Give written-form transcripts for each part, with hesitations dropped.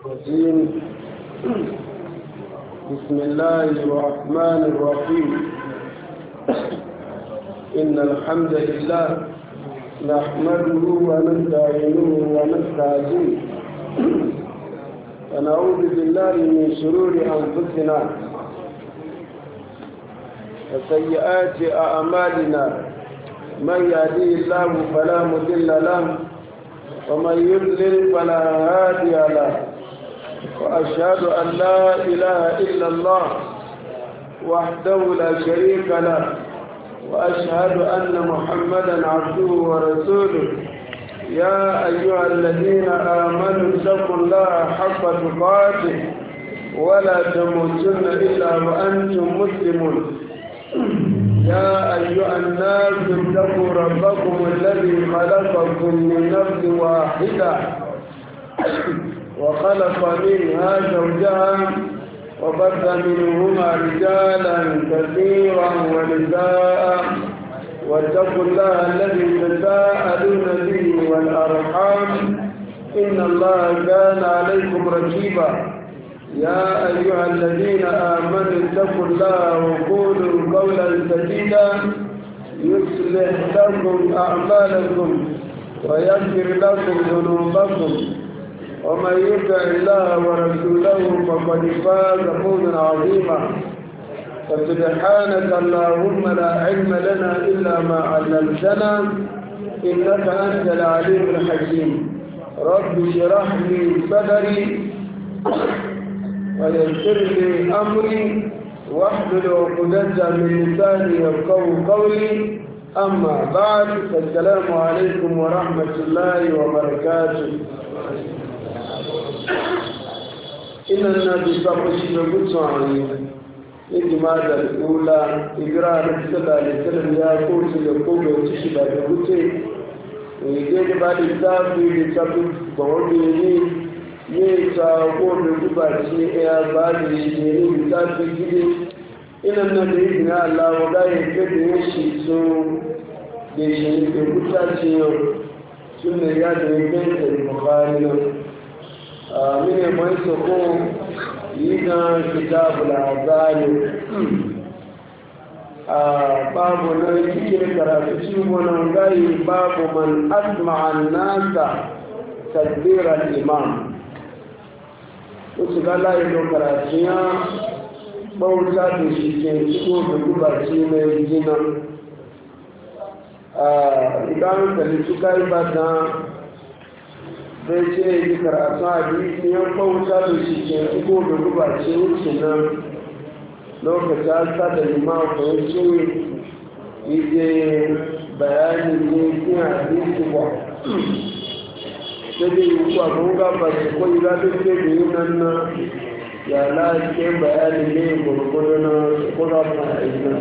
الرجيم. بسم الله الرحمن الرحيم. إن الحمد لله نحمده ونستعينه ونستهديه ونعوذ بالله من شرور أنفسنا وسيئات أعمالنا. من يهديه الله فلا مضل له ومن يضلل فلا هادي له، وأشهد أن لا إله إلا الله وحده لا شريك له، وأشهد أن محمدا عبده ورسوله. يا أيها الذين آمنوا اتقوا الله حق تقاته ولا تموتن إلا وأنتم مسلمون. يا أيها الناس اتقوا ربكم الذي خلقكم من نفس واحدة وخلق منها زوجها وبث منهما رجالا كثيرا ونساء، واتقوا الله الذي تساءلون به والأرحام إن الله كان عليكم رقيبا. يا أيها الذين آمنوا اتقوا الله وقولوا قولا سديدا يصلح لكم أعمالكم ويغفر لكم ذنوبكم، ومن يطع الله ورسوله فقد فاز فوزا عظيما. فسبحانك اللهم لا علم لنا إلا ما علمتنا إنك أنت العليم الحكيم. رب اشرح لي صدري ويسر لي أمري واحلل عقدة من لساني يفقهوا قولي. أما بعد، فالسلام عليكم ورحمة الله وبركاته. إن النبي صلى الله عليه وسلم الجماعة الأولى إجراء صلى الله عليه وسلم يا قوس يقوم وتشبه بوته ويجي بعد الزافي لتبدو بوضعه يسا قول الجباتي يا بعد الجيري بتاعتي كده. إن النبي بإذن الله وغاية كده يشيسون بيشيس بوتاتي سنة ياد البيت البخاري من يميسكم ينا كتاب الأعزال باب نيكي كراتيب ونغاية باب من أسمع الناس تكبير الإمام. wasu gala ya dokaraciya bauta da shi ke ciko da gubaci mai jina idan da suka yi ba ta bai ce yi karatu a biyan bauta da shi ke ciko da gubaci wuce nan lokaci asa da limawa kawai ce yi bayani ne kina hadisi ba sai dai yi kuwa kun gaba su kwai za ta ce da yi nan na ya lafiya bayani ne gurgudu na kuma fa'aina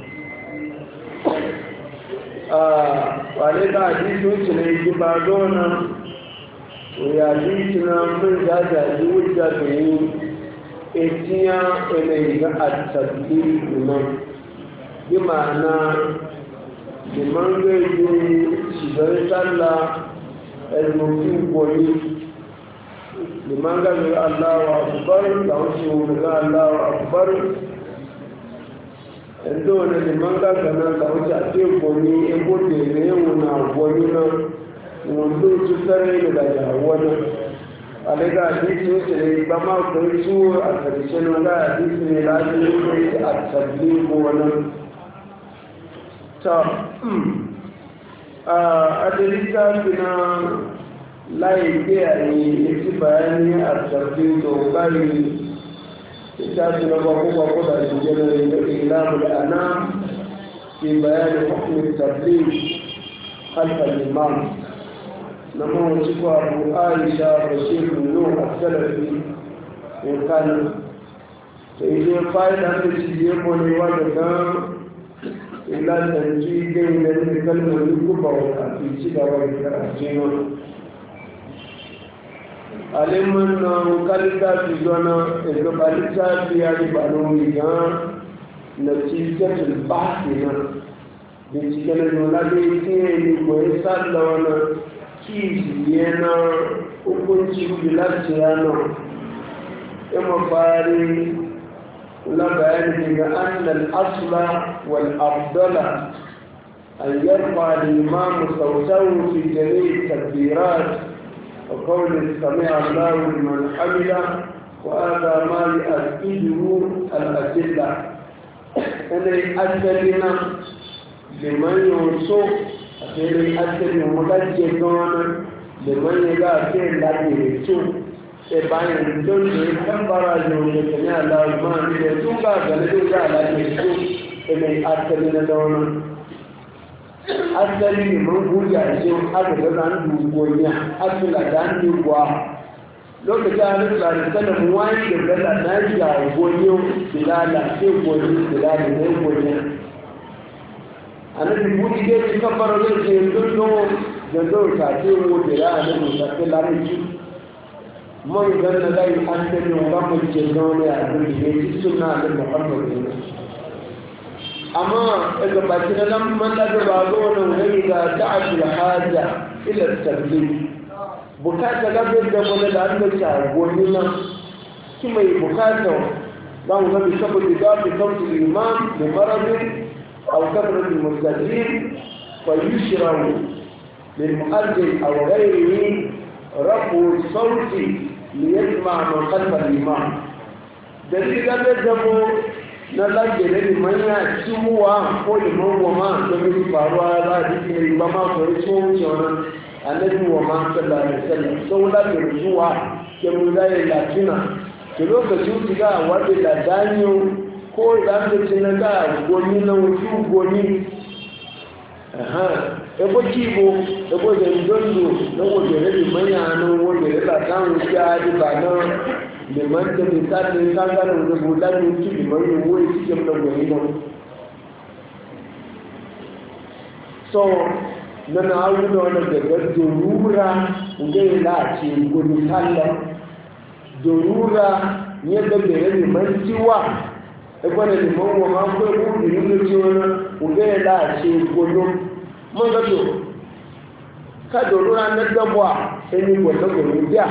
a wane da hadisi wuce na yi ba zona ya hadisi na mun jajaji wuce da yi etiya ene ga attabbi nan bi ma'ana liman gaji shigar sallah الممكن قولي لمن قال الله أكبر تعوشي ونقال الله أكبر عندنا لمن قال كنا تعوشي أتيب قولي يقول لي ونعبونينا ونقول تسرين لدى هوانا عليك أديس وشري بما قلتوا أتريشن ولا أديس ميلاد التبليغ وانا a littafina layi a yi isi bayani a sabbin dogari littafi na bakwakwa da jijirar da ilamu da ana ke bayani hukumin tabbin halkar imam na mawaci kwa abu aisha bashir nuno a salafi in kanin ta ije fa'ida da shi ya konewa daga ila tanji gai da nufi kalmomi kuba a fici da wani karatu wani alimin na kalita fi zona ega balita fi ya di balon ya na cikin bahsi na bincike na nuna da ya tiye ni goyi salla wani kisi yana hukunci bilarci yana إما فاري ولا بيان أن الأصل والأفضل أن يرفع الإمام صوته في جميع التكبيرات وقول سمع الله لمن حمده وهذا ما يؤكده الأدلة أن أدلنا لمن يوصف أن أدل مدجدون لمن يغافر لديه bayan don da ya kambara da wani kanya al'amma da tun ba ga na duk da alaƙe su mai asali na daunar asali ne man guja ce aka ga zan dugonya asila da an duguwa lokacin hannun da sanin wani da gada na yi da gonyo silala sai gonyo silala na yi gonya a nan da buɗi dai su kambara zai ce don da zo ta ce wo da ya nan da ta lalaki man ganna dai an tabi wa mu ke zaune a cikin sunna da Muhammad ne amma daga baki na nan man da ba zo nan wani ga da'atul haja ila tabliq bukata ga da mun da an ta goni nan ki mai bukata ba mu ga saboda da bi sauti imam da marabin aw kasrat al mustajib fa yushrahu lil mu'azzin aw ghayrihi rafu sauti liyasma man khalfa al-imam dalil da dabo na lage da limanya ciwa ko liman goma da bi faruwa za a ji ba ma ko so wannan annabi wa ma sallallahu alaihi wasallam sau da ruwa ke mun da latina ke lokacin diga wanda da danyo ko da cin ga goni na wuce goni ebo kibo ebo da ndondo na wajen rabi manya nan wajen raba kan wuciya da ba nan liman da misali kanganin da bulanin ki liman yin wuri cikin da gwani nan so na na hau da wani daga dorura ngai lace gudu sallah dorura ne da bere liman ciwa ebo da liman wa ma ko gudu ne ciwa ngai lace gudu mun ga to ka dorura na dabwa sai ni gwada gudu da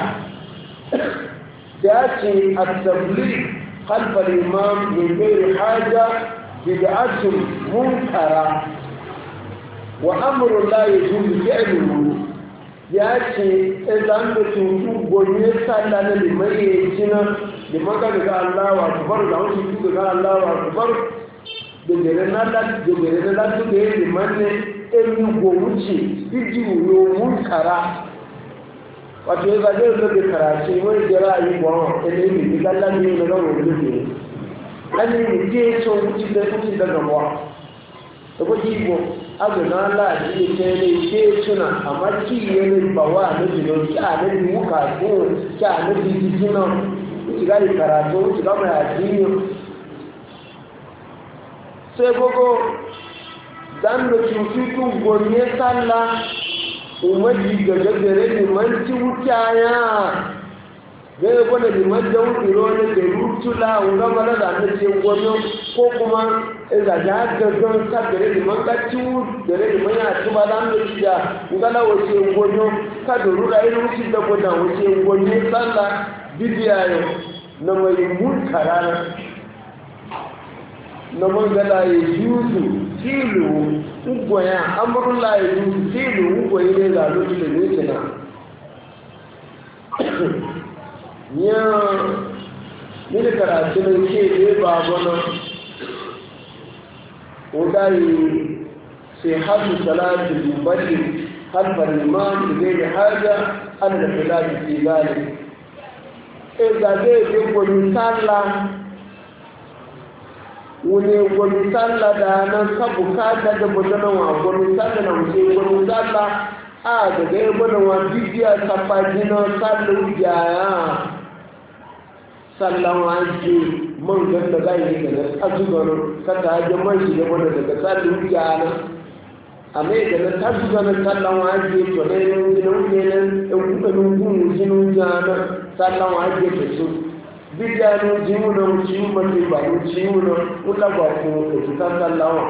تأتي التبليغ خلف الإمام من غير حاجة بدعة منكرة وأمر لا يجوز فعله يأتي إذا أنت تنتو بني سالة لمن يجينا لمن قال الله أكبر لهم تقول الله أكبر بجرنا لا تقول لمن أمي قوتي بجيو منكرة wato ya zaje da ke karatu wani jira yi ba ele ni ga la ni na ro ni ni ani ni je so ti daga ba to ko ji ko azu na la ji ke ne ke tuna amma ki ne ba wa da ji no ki a da mu ka ko ki a da ji ji no ki ga karatu ki ga ma ji sai gogo dan da ki tu gonye sallah umarji ga gagare liman ci wucaya zai gwada liman da wukiro ne da rutula wunga mara da na ce gwano ko kuma ga da gaggan sagare liman ka ci gare liman ya ci ba da an da ci da wungala wace gwano ka da rura irin wuce da gwada wace gwano sallah bibiya yau na mai munkara na mangala ya yuzu filu ugwaya amurla ya yuzu filu ugwaye ne ga lokacin da yake na ya ni da karatu ne ke ne ba gona وداي صحة صلاة المبلغ خلف الإمام بغير حاجة أن الخلاف في ذلك إذا جاء يقول صلى wani sallah da nan ka bukata da bujana wa wani sallah na wuce wani sallah a daga yi bada wa bibiya safaji na sallah yaya sallah wa ake man ganda za yi daga azuganar kata hajji man shi da bada daga sallah yaya a mai daga tazuganar sallah wa ake to ne yin gina wuce nan ɗan kuɗaɗin gun jinin yana sallah wa ake ta su bidano jimuno chiumati ba chimuno ulagwa ko kitaka lawa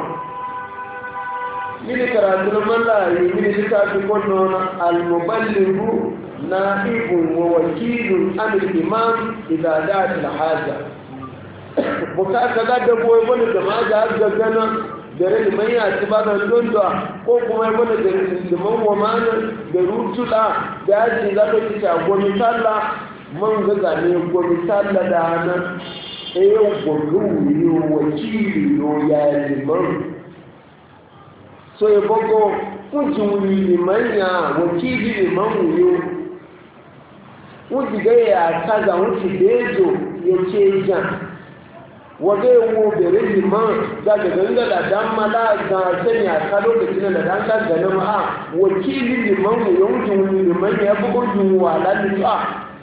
mini karatu malla mini litafi kono al muballighu نائب ووكيل عن الإمام إذا دعت الحاجة bukata ga dabo wani jama'a da har gana da rai mai ya ci ba da dondo ko kuma wani da liman wa mana da rutula da yaji za ka ci ta gomi sallah man ga zane gomi sallah da hana gogo yo wakili yo ya liman so ya gogo kujin liman ya wakili liman yo wuji ga ya kaza wuci bejo ya ce jan wage wo bere liman da ganga da dan mala ga sani a kalo da kina da dan ka gana ma a wakili liman mu yawun liman ya bugo jun wala ni a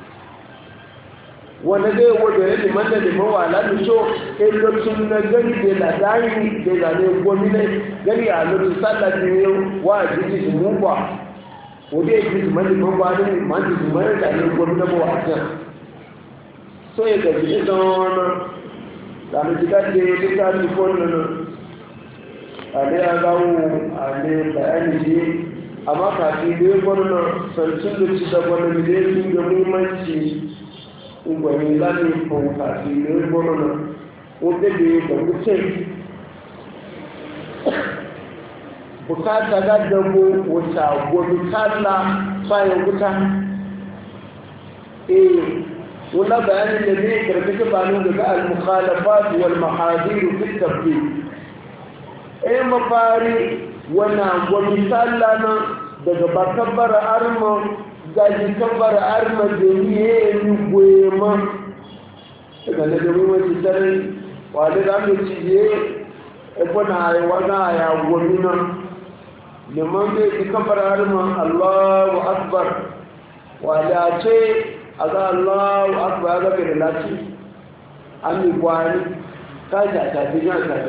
wanda ga wo bere liman da liman wala ni so e lokacin na gani da dai da ne gomine gani a lokacin sallah ne wa jiji mu ba wode ji liman liman ba ne man ji liman da ne gomine ba wa ta so ya ga ji don dami jika ke duka tufonin ale ya gawo ale bayani ne amma kafin da ya gwamna sarkin da ci da gwamna da ya fi da muhimmanci ungwani lati fun kafin da ya gwamna wanda da ya ga wuce bukata ga dabo wata gobe kalla bayan wuta ولا بيان الذي كركت قانون المخالفات والمحاذير في التفكير اي مفاري وانا ومثال لنا daga ba kabbar arma gaji kabbar arma da yi ni gwema daga da gami wani tare wadda za mu ci je ebe na yi waga ya gwamina liman bai ji kabbar arma allahu akbar wadda ce aga Allahu akbar ga da lati an yi gwani ka ja ta bi na ka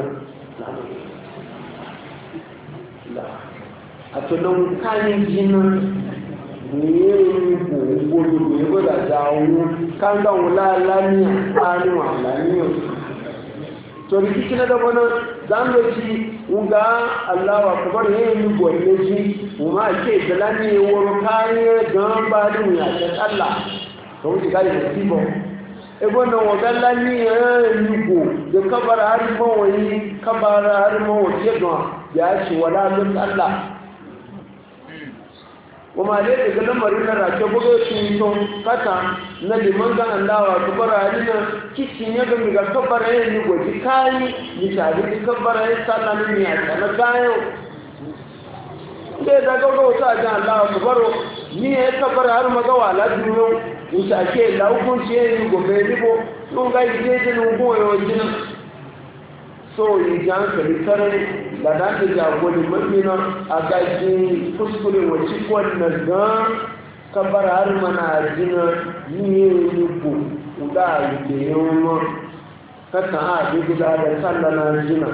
la a to nan kan jina ni ko ko da dawo kan ga wala lani ani wa lani to rikici na da wannan zan ci uga Allahu akbar yayin gwanne shi kuma ke da lani woro kai gan ba dun ya ta Allah to ji gari da tibo e gonna wagalla ni yugo da kabara har mo wani kabara har mo waje don ya ci wala lun Allah kuma dai daga lamarin na rake bugo shi to kata na liman ga Allah wa kabara ni na kicin ya ga kabara ni goji kai ni tare da kabara ya sallah ni ya kana kayo sai daga ga wata ga Allah wa kabaro ni ya kabara har maga wala duniyo wuta ke laukunci yayin gobe ribo sun ga jeje nun goyo jina so yi jan kalitare da dan da jagoli mamina a gaji kuskure wace wannan ga kabar har mana jina ni ne ku uda yi yoma kata a bi da sallana jina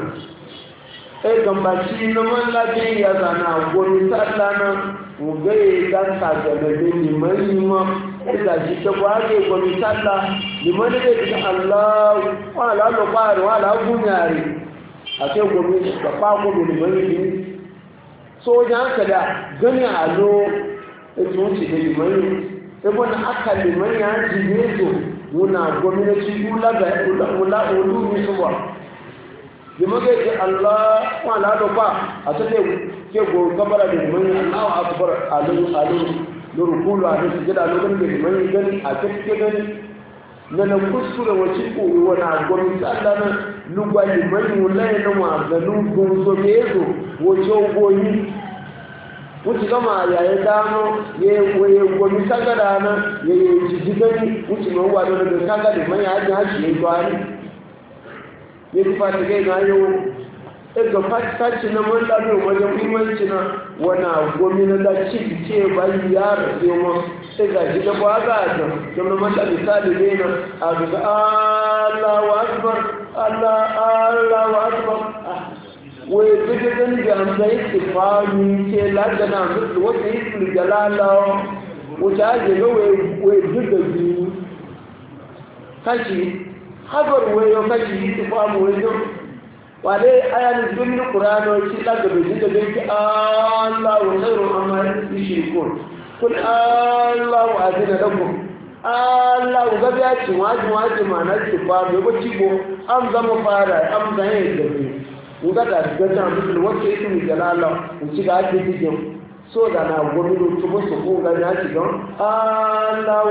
e gambaci na mallabi ya zana gomi sallana ugai dan ka ga da liman ida ji ta gwage gwami sallah liman da ji Allah wala lo fara wala gunyare a ce gwami da fa ko liman ne so jan ka da gani alo e to ci da liman e bon aka liman ya ji ne to muna gwamnati kula ga kula ulu mi suwa liman da ji Allah wala lo fa a ce ke go kabara da liman Allahu akbar alu lurukulu a da sujada lokacin da liman gani a cikin gani na nan kuskure wace koyi wani agwamnati Allah na lugba liman wulaye na maganin gunso da ya zo wace ogoyi wuce gama yayi dano ya yi gwami sagada na ya yi jiji gani wuce mai wado daga kaga liman ya hajji hajji ya yi gwari ya ji fata gai na yau daga fataci na mallami wajen muhimmanci na wana gwamnati da ci ce bayi ya rafe mu sai ga shi da ba ga da kuma mata misali ne na a ga Allahu akbar Allahu akbar wai duk da ni da an sai tifani ce ladana duk wata yi jalala wata je ga wai duk da biyu kashi habar wai kashi tifamu wai wale ayan dun qur'ano ci daga bi da bai Allah wa khairu amma yushrikun kun Allahu azina lakum Allah ga ya ci waji ma na ci fa me ba ci go am zama fara am da yin gabe mu ga da ta musul wace ita mi jalala mu ci ga ake cikin so da na gudu to ba su ko ga ya ci don Allahu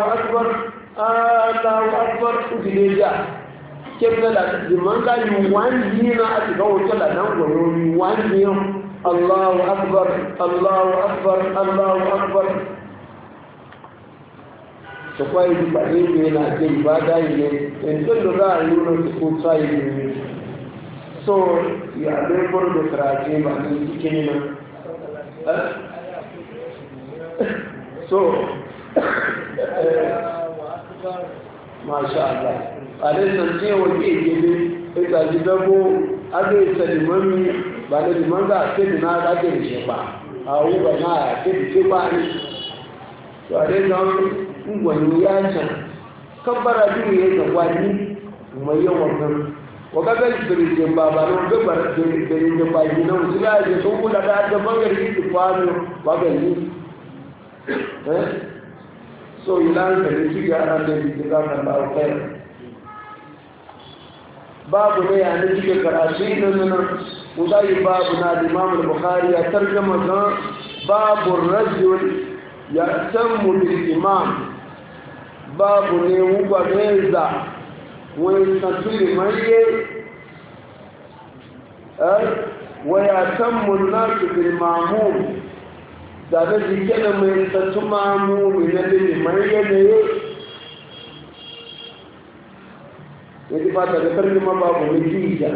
akbar ku ne ja ke da man ga yi wani na a ci ga wato da nan goyo yi wani Allahu akbar ta kwaye ba ne na ke ibada ne in don da za a yi wani su ko tsayi ne so ya laifar da karaje ba ne cikin nan so masha Allah a dai san cewa ke gebe ita ji dabo a zai salimami ba da liman za a ce da na rage da shi ba a wuga na a ce da ke ba ne to a dai zan ngwani ya can kabbara biyu ya ga wani mai yawan nan wakaga birnin baba nan gabar birnin da bai nan su ga je sun kula da da bangare ki kwano bagani so ilan da shi ya ran da shi ga kan ba kai babu ne ya ne kike karatu nan udai babu na Imam al-Bukhari ya tarjuma ga babu rajul ya tammu bil imam babu ne wuba meza wani satiri maye waya tammun nasu bil mamun da da jike da mai sattu mamun na bil maye ne ya ji fata da karni ma babu ne jiya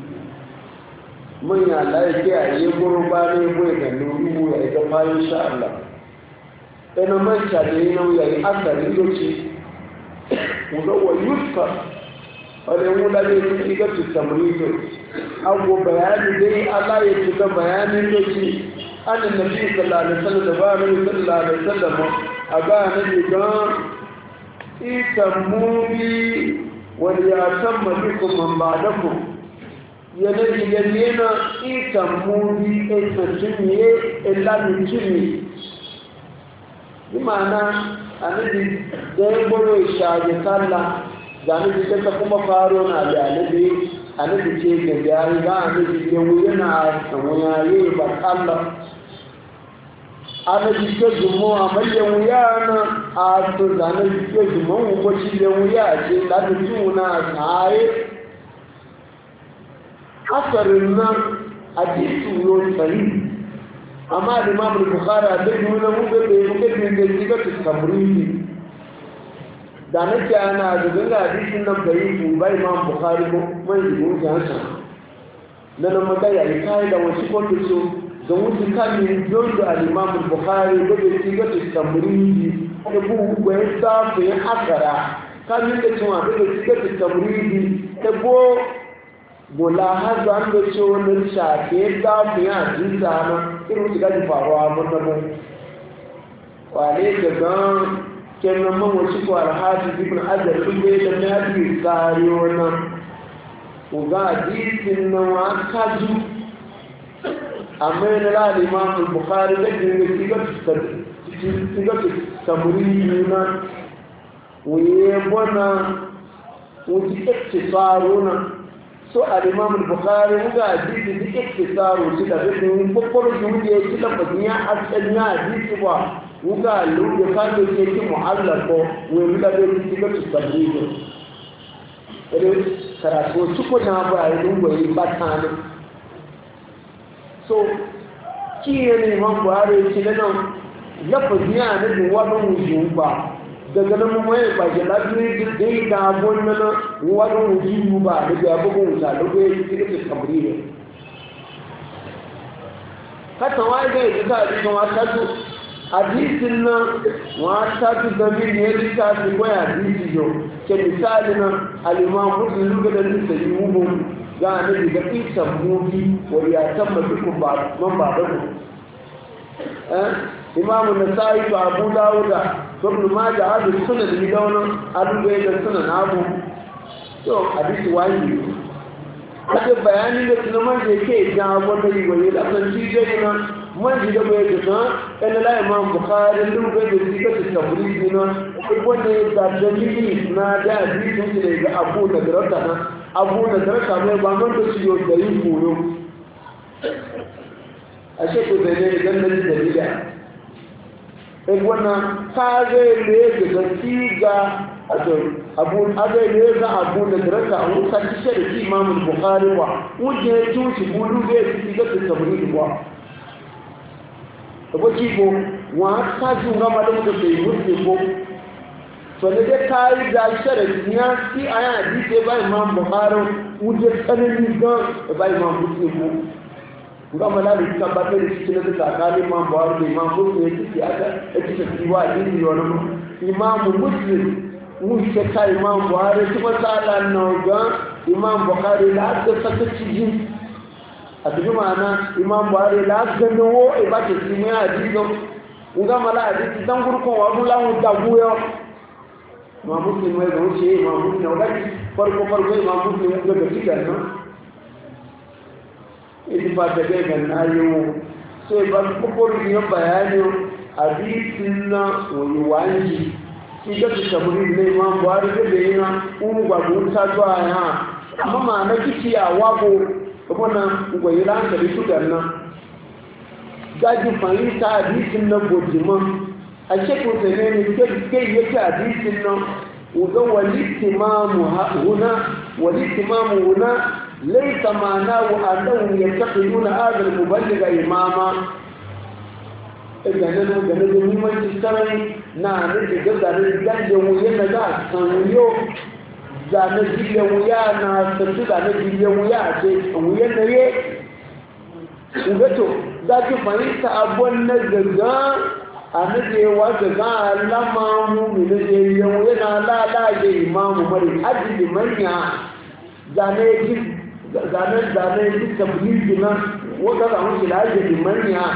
manya lafiya ya guru ba ne bai da nuru ya ita bayan sha Allah ɗana manta da yi nauyi a asali yoci wa yuska wadda yin wula ne sun shiga tuttamrito abu bayani dai Allah ya shiga bayanin yoci annan nabi sallallahu alaihi wasallam da ba nabi sallallahu alaihi wasallam a ga nabi gan itammubi wani ya tamma bikum man ba'dakum yanayi yana itammubi ita cinye illa mutumi imana anabi da ya gwaro shaje sallah da anabi ta kuma faro na da anabi ce ga yari ga anabi ya wuya na wuyaye ba sallah anabi ta zumo a mayan wuya na a to da anabi ta zumo wubaci da wuya ce da ta tuna tsaye asarin nan a jisu yau tsari amma Imam al-Bukhari da nuna muke da jiga tabridi da nake ana da dinga hadisin nan bai ku bai Imam Bukhari ko mai jigo jansa nan magana ya kai da wasu ko to ga wuce kan ni don da Imam al-Bukhari da jiga tabridi da bu ku ya ta fi akara kan ni da cewa da jiga tabridi da go bola hazan da cewa nan shafe da fi ya jinsa na irin su gaji faruwa mutanen wane da gan kenan man wasu ko alhaji ibn ajar ɗin da na hadisi tsari wannan ku ga hadisin nan wa kaju amma yana lalima al-bukhari da ke siga tamuri yuna wuye bona wuce iktisaru nan so al-imam al-bukhari ga hadisi da iktisaru shi da bin kokoro shi ya ci da fadiya asali hadisi ba wuga lu da kan da ke muhallal ko wai da da shi ga tabbiri ne karatu tuko na ba yi dungoyi batani so kiyo ne man buhari shi da nan ya fadiya ne da wannan wujin ba daga nan mai ba ke lafiya dai da wannan wani wujudu ba da ya bugun wuta da ko yake cikin kabri ne kata wai ga yi ka da wata to hadisin nan wata to da bin ne da ta ko ya hadisi yo ke misali nan al-imam muslim da da yi mu ga ne da isa mubi wa ya tamma bikum ba man ba da imam an-nasai ba abu dawuda ibn majah hadu sunan da dawana adu da sunan abu to hadisi wani ake bayani da tunaman da yake jan wanda yi wani da san ji dai na man ji da bai ga kan la imam bukhari lu bai da shi ka tabri na wanda ya da dalili na da hadisin da ga abu da darata na abu da darata mai ba man da shi yo da yi koyo a ce ko da ne dan da dalila in wannan ka zai ne ga siga abu abai ne ga abu da darata a wuta kishe da shi imam bukhari wa wanda ya tuci bulu bai shi ga tabri wa ko kibo wa ta ju ga malam da bai wuce ko to ne da kai da sharadi ya ci aya hadisi bai imam bukhari wuje tsanani ga bai imam muslim ko ga malali ka ba da shi ne da kali imam bukhari da imam muslim ne ci aka ci ci wa hadisi wannan imam muslim wuce kai imam bukhari kuma sala nan ga imam bukhari da aka saka ci a duk ma'ana imam buhari la gano wo e ba ke simi hadiso nga mala hadisi dan gurkon wa mula mu da guyo ma muslim mai go ce ma muslim wa gadi farko imam muslim ga tikan no idi ba da ga na yo so ba ko ni bayani hadisin na wani wanji shi ga taburi ne imam buhari da yana gwa gunta zuwa ya amma ma na kici a wago kuma gwai ranka da shugar nan gaji fahimta hadisin nan gojiman a shekun sanye ne kai yake hadisin nan wuga walittimamu huna laisa mana wa annahu yattaqiduna hadha al-muballigha imama ganin da muhimmanci sarai na ne da gaza da wuya na da sanyo zane jirgin wuya na sattu zane jirgin wuya a ce wuyan na ye gato za ki fahimta abon na gaga a najewa gaga alama mu na jirgin wuya na lalace imamu mari ajiyar manya zane ji tabbili na wata zama shi lajiyar manya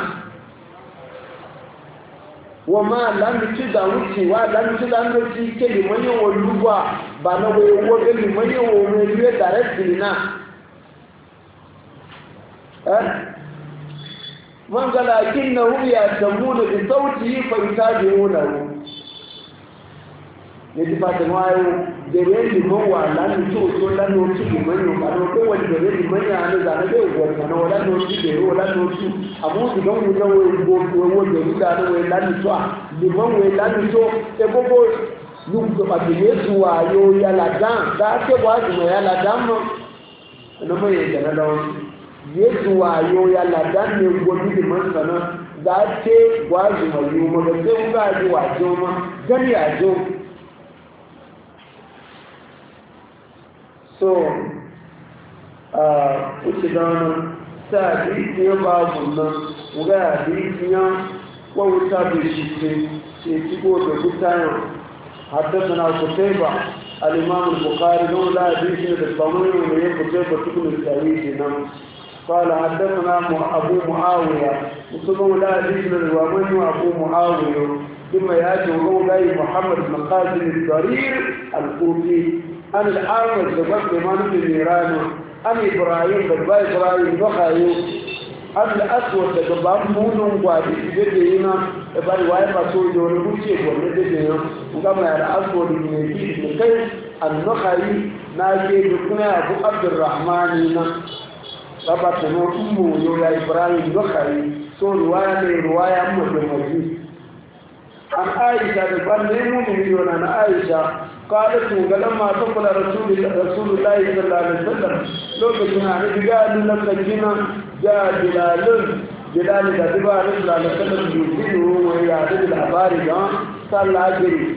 wa ma lamici da wucewa lamici da wuce ke limanin walluwa ba na waiwo ga limanin wa mai biyu tare da man ga lakin na wuya tamu da bi sauti fa ita bi wuna ne ti fa tan wayo de re limon wa lamici o la no ci limanin ba no ko wani de re limanin an da na ga wa na wala no ci de wala no ci amu di don mu da wo de da no we lamici liman we lamici e gogo lugu ba de yesu wa yo ya la dan da ke wa di ya la dan mo no mo ye da na yesu wa yo ya la dan ne go di man sana da ke wa di mo yo mo da se ga di wa jo ma gani a jo so wuce don sa hadisi ya babu nan wuga hadisi ya wawuta da shi ce shigo da gutayen حدثنا قتيبة الإمام البخاري نقول لا حديث بالضمير وهي قتيبة تكون السعيد قال حدثنا أبو معاوية وصلوا لا حديث الوامن وأبو معاوية ثم يأتي وقول محمد بن قاسم الضرير الكوفي عن الأعمش بن إمام بن ميران عن إبراهيم بن إبراهيم بخاري عن الأسود بن مولون وادي بدينا بل وايف أسود ونبوشي ونبدينا وكما يرى أسود من يجيب لكي النخعي ناجي بكنا أبو عبد الرحمن ربطنا أمه يويا إبراهيم بخاري سو رواية أمه المجيد عن عائشة بن مؤمن عن عائشة قالت لما تقول رسول الله صلى الله عليه وسلم لو كنا نبي قال لك جنا جاء بلال كتب عليه صلى الله عليه وسلم يزينه ويعدد الأخبار صلى أجري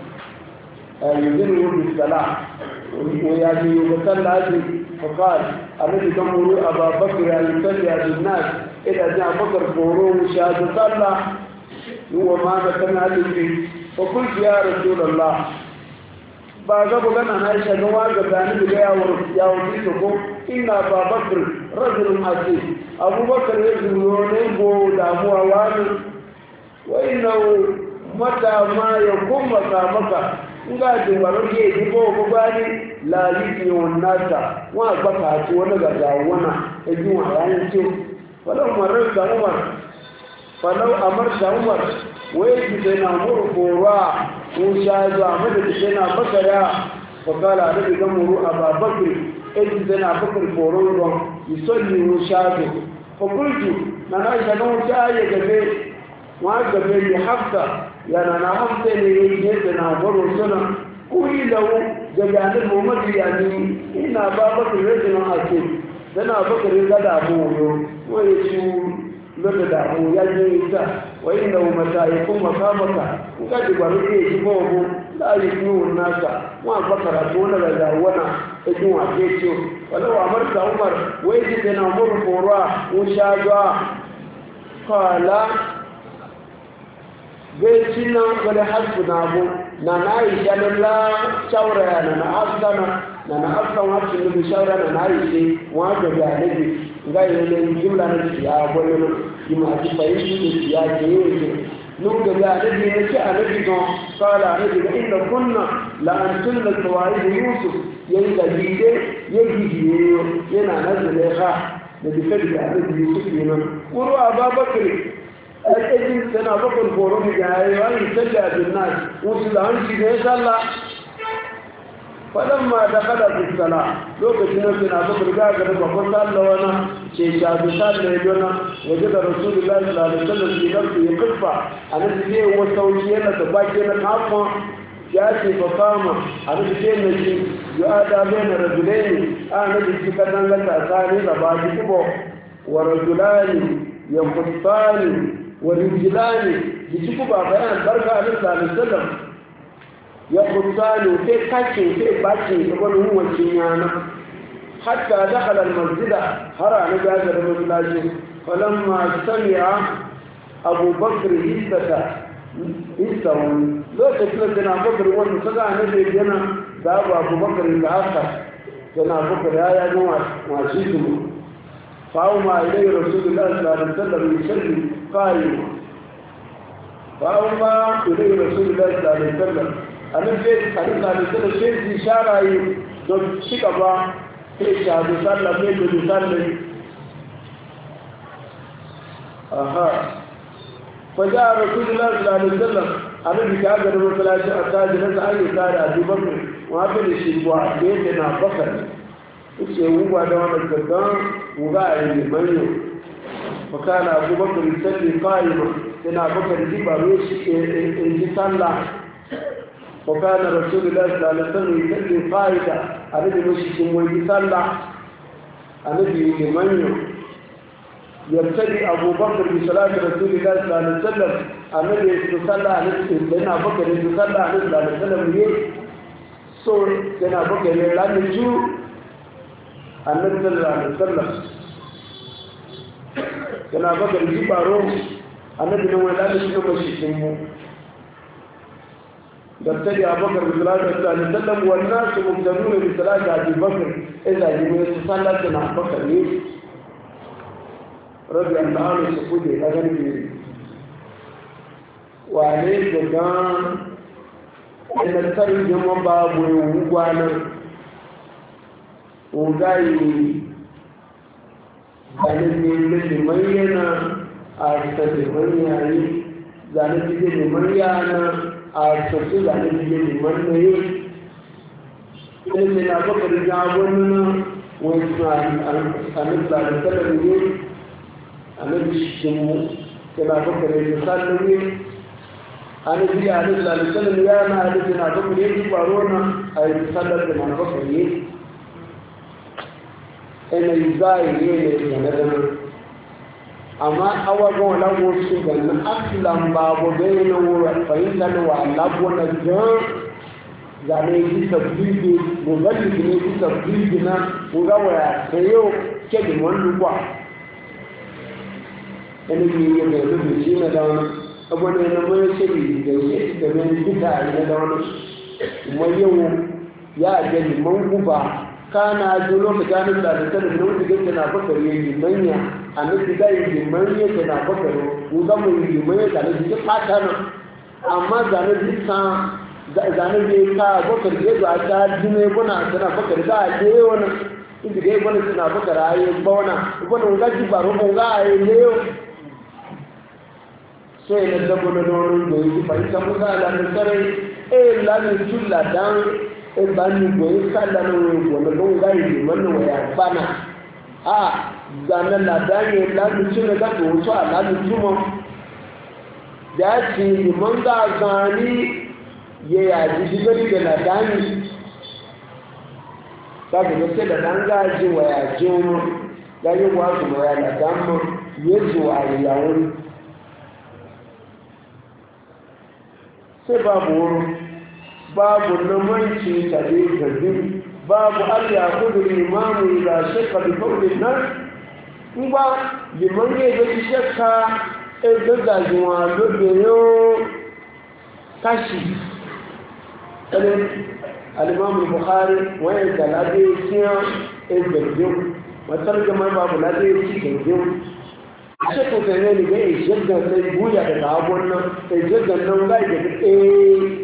يزينه بالصلاة ويعدي وصلى أجري فقال الذي تمر أبا بكر أن يصلي على الناس إذا جاء بكر فوروه شهادة صلى هو ما كان عليه فقلت يا رسول الله ba ga bugana na Aisha ga waga gani da ya wuce ko inna Babakar rajulun aziz Abubakar ya zuwa ne go damuwa wani wa inna mata ma yakum maka nga de waroge di ko bani la liti wonnata wa baka to wani ga wana eji wa yayin ce wala marar da Umar falau amarta umar wai ki sai na muru kora ko sha zuwa mada ki sai na bakara fakala da ga muru ababakar ki sai na bakar koron don yusalli mu sha zo fa kultu na na ga mun ta ya gabe wa gabe ni hafsa yana na hafsa ne yake na baro sana kuri lahu daga annabi Muhammad yani ina babakar rajulun akim dana bakar ga da abu wai shi lọ́dọ̀ dàmú yájú ìta wọ́n yìí náà mọ̀ta ẹ̀kún mọ̀kámọ̀ká nígbà tí gbàrú kí èyí bọ́ ọ̀bọ̀ láàyè fún òun náà sà wọ́n àgbàkàrà tó wọ́n náà yà wọ́n náà ẹjú wọn àkéèkì ó wọ́n àmọ́ta umar wọ́n yìí tẹ̀ náà mọ́rù fòrò à ń ṣáájú à kọ́ọ̀lá bẹ́ẹ̀ tí náà wọlé hàtù náà bó nana aisha lalla shawara nana afsana nana afsan hàtù níbi shawara nana aisha wọn àgbẹ̀bẹ̀ àlejò nga yele jumla na siya bono yima ci fayi ci siya ke yake nun ga da nabi ne ci annabi don qala annabi inna kunna la antunna tawaid yusuf yayi da bide yayi biyo yana nazare ha da bifadi da annabi yusuf ne kuru ababakar al'ajin sana bakar boro ne ga yayi wani sallah bin nas wasu da hanci ne sallah falamma dakhala fi salah lokacin da suna bakar ga babban sallah wana ce shafi sallah ya dona waje da rasulullahi sallallahu alaihi wasallam ki nafsi ya kifa annabi ne wata wuce yana da baki na kafa ya ce fa kama annabi ne ne shi ya da bayan rajulaini annabi ki kadan lata sani da baki kubo wa rajulani yaquttani wa rijlani ki kuba bayan barka annabi sallallahu alaihi wasallam يقصان في كاتين في باتين يقول هو الشيانا حتى دخل المسجد هرى نجاز المسلاج فلما سمع أبو بكر يستوون لو تكلتنا أبو بكر والمسجد نجي جنا داب أبو بكر الآخر جنا أبو بكر يا جماعة وعشيكم فأوما إليه رسول الله صلى الله عليه وسلم يسلم قائما فأوما إليه رسول الله صلى الله عليه وسلم annabi sallallahu alaihi wasallam sai ishara yi don cika ba sai shahadu sallallahu alaihi wasallam aha faja rasulullah sallallahu alaihi wasallam annabi ka ga masallaci a kaji na sai ya da Abu Bakr wa ta da shi kuwa da yake na bakar ce uwa da wannan gaggan uga ayi manyo fakana Abu Bakr sai qaima sai Bakar ji baro shi in sallah وكان رسول الله صلى الله عليه وسلم يصلي قائدا الذي مشي ويصلى الذي يمنع يبتدي ابو بكر بصلاه رسول الله صلى الله عليه وسلم الذي يصلى عليه سيدنا ابو بكر يصلى عليه صلى الله عليه وسلم سور سيدنا ابو بكر لا نجو النبي صلى الله عليه وسلم سيدنا ابو بكر يبارو النبي نو لا نجو مشي يبتدي أبو بكر بصلاة النبي صلى الله عليه وسلم والناس مبتدون بصلاة أبي بكر إذا جبوا صلى أبو بكر رضي الله عنه سكوته هذا وعليه جدان إن الترجمة باب وغوانا وغاي zanibin liman yana a sassan yayi zanibin liman yana a sassu zanibin liman na yi ilimin abokar jagonin wani anibla da talabi ne anibishinmu yana abokar da sallin ne anibi anibla da talabi yana anibin abokar ya ji faro na a yi sallar da abokar ne yanayi zahiri ne da na zama amma awagon lagun su ga na asilan babu bai na wurin fahimtar wa lagun na jan zane yi sabbiji gogali ne yi sabbiji na gawa ya sayo ke da wani kwa yanayi ne da rubu shi na da wani abu ne na mai shiri da ya da mai gita na da wani mai yau ya ga liman guba kana ji lokacin da ta da nan da na bakar yi manya annabi da yi manya da na bakar ku ga mu yi manya da ne ji fata na amma zane ji san zane ji ka bakar je ga ta dine gona da bakar da je wannan inda ga gona da bakar ayi bona bona ga ji baro ko ga ayi ne so yana dabo na donin goyi fahimta musa da nasarai lami tula dan bani goyi kala na wani gwana don gari liman na waya bana a zanen ladanye lami tuna ga wasu a lami tuma da ya ce liman ga gani ya yaji digari da ladani ta ga sai da dan gaji waya jimu ya yi wasu waya ladanmu ya zuwa yawon sai babu namanci tare gabi babu allah kudu limamu ila shakka da kawai nan in ba liman ya gaji shakka ya gaggajewa lobeyo kashi alimamu buhari wani da labe siya ya gaggin matar jama'a babu labe ya ci gaggin a shakka ta ne ga ya shagga sai buya daga abun nan ya shagga nan ga ya ga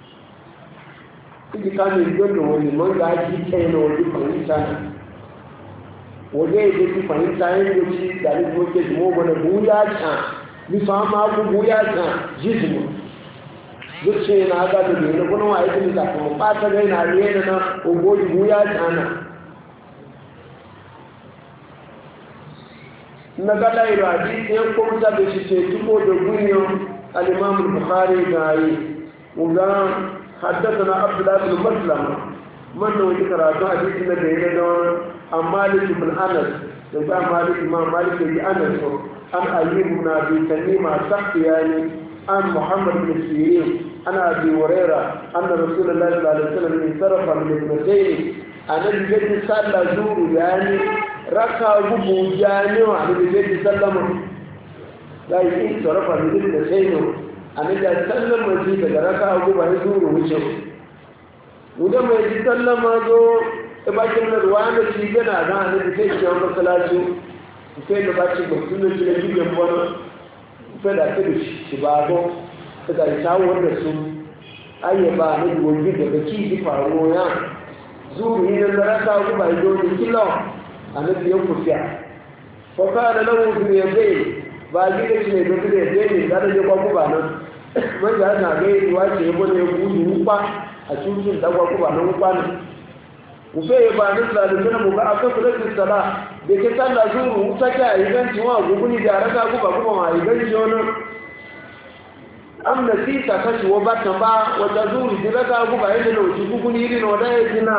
iji kamin gwanda wani man ga ji kai na wani fahimta na waje ya ji fahimta yin goci da ni goke jimo wani buya ta ni fama ku buya ta jizmo zuce na ga da ne kuna wa yi da kuma fata ga na riye na ogoji buya ta na na ga da iradi ya kuma da shi ce tuko da gunyo al-Imam al-Bukhari ga yi uga حدثنا عبد الله بن مسلم من هو ذكر حديث النبي دون عن مالك بن انس جاء مالك امام مالك بن انس عن ايوب بن ابي تميم السختياني عن محمد بن سيرين عن ابي هريره ان رسول الله صلى الله عليه وسلم انصرف من اثنتين انا بجد صلى زور يعني ركع ابو جاني وعن بجد سلم لا ينصرف من اثنتين a da sallama ji daga raka abu ba ya zuru wuce wuda mai ji sallama zo ta bakin na ruwa da shi gana ga hannun da kai cikin masalaci kai da bakin mutum da shi da jirgin wani kai da ta da shi ba zo ta da shawar da su ayyaba na duwagi daga ki faruwa ya zuru yi na raka abu ba ya zo da kilo a na biyan kufiya ko ka da nan wuzu ya zai ba gida shi ne da su da ya zai ne da ya kwaku ba nan wanda yana gai wace ya bane gudu wupa a cikin dagwa kuma na wupa ne wufe ya ba ni zalimin mu ba aka kula da sala da ke sallah zuru wuta ta yi ganci wa guguni da raka kuma ma yi ganci wani amna si ta kashi wa batan ba wata zuru da raka kuma yadda na wuce guguni irin wanda ya gina